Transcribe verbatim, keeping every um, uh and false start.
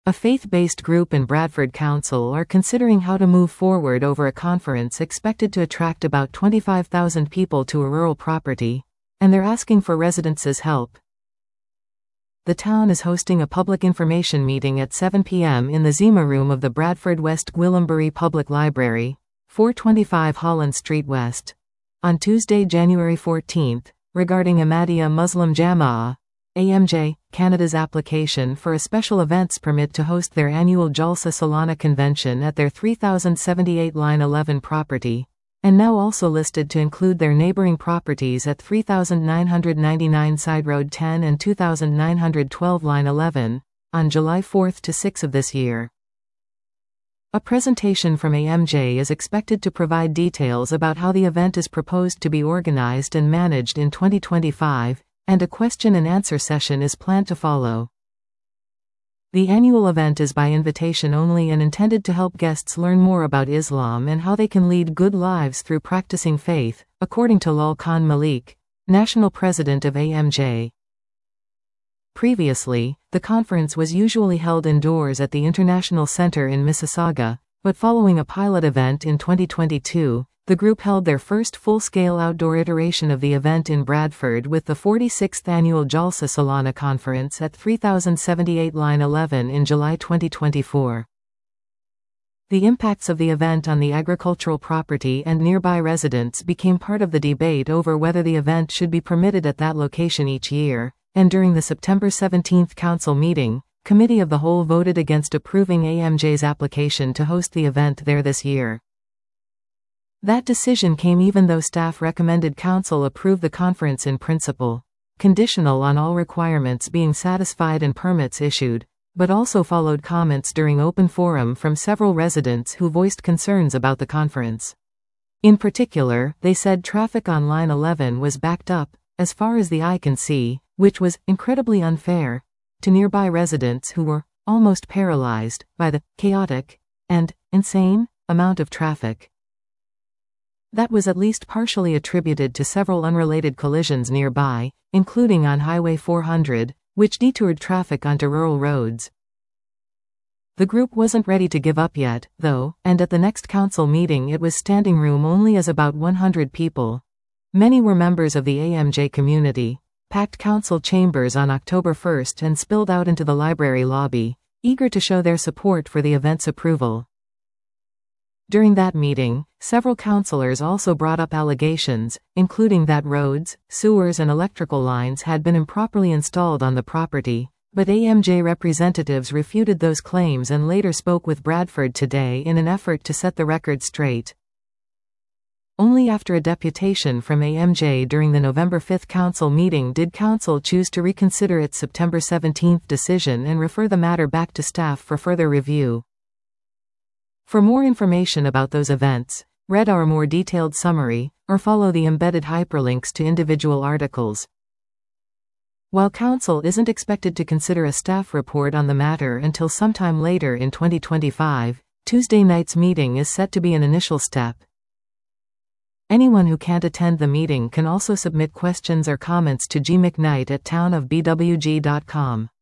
A faith-based group in Bradford Council are considering how to move forward over a conference expected to attract about twenty-five thousand people to a rural property, and they're asking for residents' help. The town is hosting a public information meeting at seven p m in the Zima Room of the Bradford West Gwillimbury Public Library, four twenty-five Holland Street West, on Tuesday, January fourteenth, regarding Ahmadiyya Muslim Jama'ah, A M J, Canada's application for a special events permit to host their annual Jalsa Salana convention at their three thousand seventy-eight line eleven property, and now also listed to include their neighboring properties at three thousand nine hundred ninety-nine Side Road ten and two thousand nine hundred twelve line eleven, on July fourth to sixth of this year. A presentation from A M J is expected to provide details about how the event is proposed to be organized and managed in twenty twenty-five, and a question and answer session is planned to follow. The annual event is by invitation only and intended to help guests learn more about Islam and how they can lead good lives through practicing faith, according to Lal Khan Malik, National President of A M J. Previously, the conference was usually held indoors at the International Center in Mississauga, but following a pilot event in twenty twenty-two, the group held their first full-scale outdoor iteration of the event in Bradford with the forty-sixth Annual Jalsa Salana Conference at three thousand seventy-eight line eleven in July twenty twenty-four. The impacts of the event on the agricultural property and nearby residents became part of the debate over whether the event should be permitted at that location each year, and during the September seventeenth council meeting, Committee of the Whole voted against approving A M J's application to host the event there this year. That decision came even though staff recommended council approve the conference in principle, conditional on all requirements being satisfied and permits issued, but also followed comments during open forum from several residents who voiced concerns about the conference. In particular, they said traffic on line eleven was backed up, as far as the eye can see, which was incredibly unfair to nearby residents who were almost paralyzed by the chaotic and insane amount of traffic. That was at least partially attributed to several unrelated collisions nearby, including on Highway four hundred, which detoured traffic onto rural roads. The group wasn't ready to give up yet, though, and at the next council meeting it was standing room only as about one hundred people. Many were members of the A M J community, packed council chambers on October first and spilled out into the library lobby, eager to show their support for the event's approval. During that meeting, several councillors also brought up allegations, including that roads, sewers and electrical lines had been improperly installed on the property, but A M J representatives refuted those claims and later spoke with Bradford Today in an effort to set the record straight. Only after a deputation from A M J during the November fifth council meeting did council choose to reconsider its September seventeenth decision and refer the matter back to staff for further review. For more information about those events, read our more detailed summary, or follow the embedded hyperlinks to individual articles. While council isn't expected to consider a staff report on the matter until sometime later in twenty twenty-five, Tuesday night's meeting is set to be an initial step. Anyone who can't attend the meeting can also submit questions or comments to g mcknight at town of b w g dot com.